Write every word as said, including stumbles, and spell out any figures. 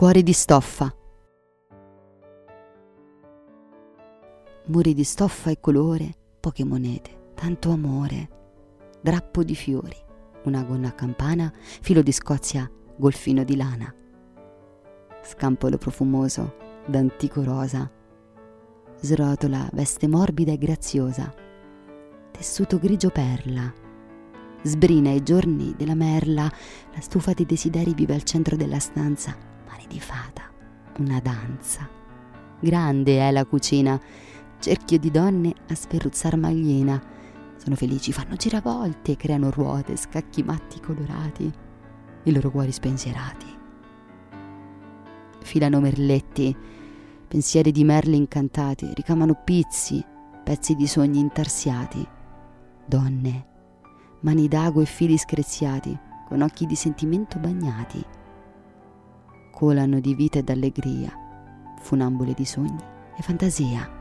Cuori di stoffa. Muri di stoffa e colore, poche monete, tanto amore, drappo di fiori, una gonna a campana, filo di Scozia, golfino di lana, scampolo profumoso d'antico rosa, srotola, veste morbida e graziosa, tessuto grigio perla, sbrina i giorni della merla, la stufa dei desideri vive al centro della stanza, mani di fata, una danza. Grande è la cucina, cerchio di donne a sferruzzar magliena, sono felici, fanno giravolte, creano ruote, scacchi matti colorati, i loro cuori spensierati. Filano merletti, pensieri di merli incantati, ricamano pizzi, pezzi di sogni intarsiati. Donne, mani d'ago e fili screziati, con occhi di sentimento bagnati, colano di vita ed allegria, funambole di sogni e fantasia.